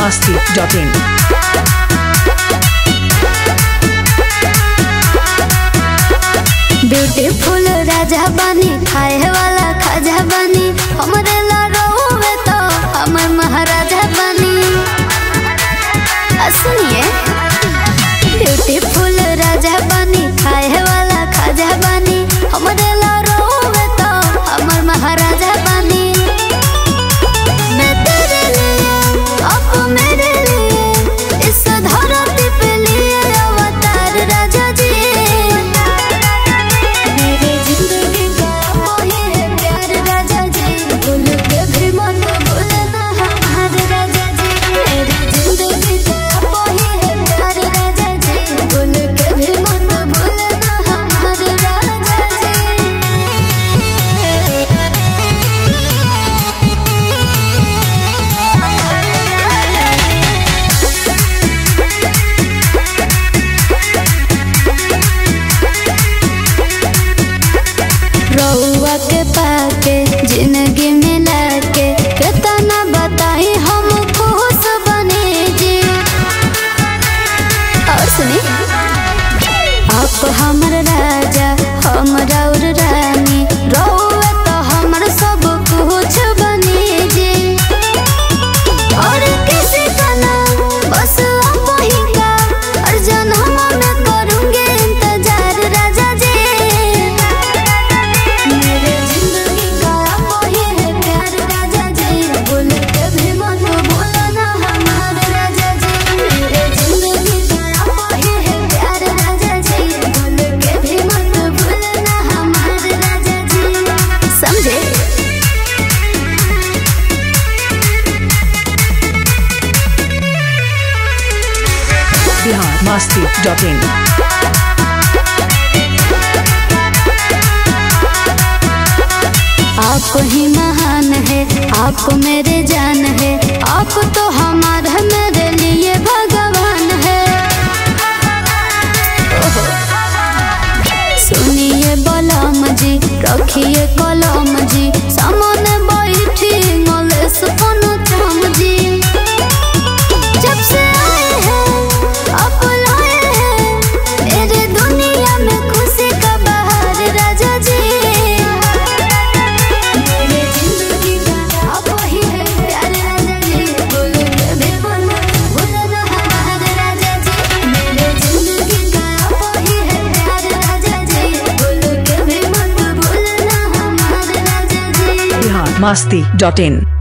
biharmasti.in। Beautiful राजा बनी खाए वाला खाजा बनी हमरे लड़ोवे तो हमर महाराजा बनी। सुनिए ब्यूटीफुल राजा बनी खाए वाला खाजा बनी हमरे लड़ोवे तो हमर महाराजा बनी। मैं तेरे लिए आप मेरे लिए इस धरती पे लिए अवतार राजा जी। रउआ के पाके जिंदगी में लाके कितना बताई हम खुश बने जी। और सुनी आप हमर राजा हमर और रानी रउआ तो हमर सब कुछ बने जी। और किसी का ना बस आप ही का और जन्म में करूंगे इंतजार राजा जी। biharmasti.in। आप ही महान है आप मेरे जान है आप तो हमारा मेरे लिए भगवान है। सुनिए बलम जी रखिए कलम जी सामने बैठी मलेश पनुतम जी। जब से आए हैं आप लाए हैं मेरे दुनिया में खुशी का बहार राजा जी। biharmasti.in।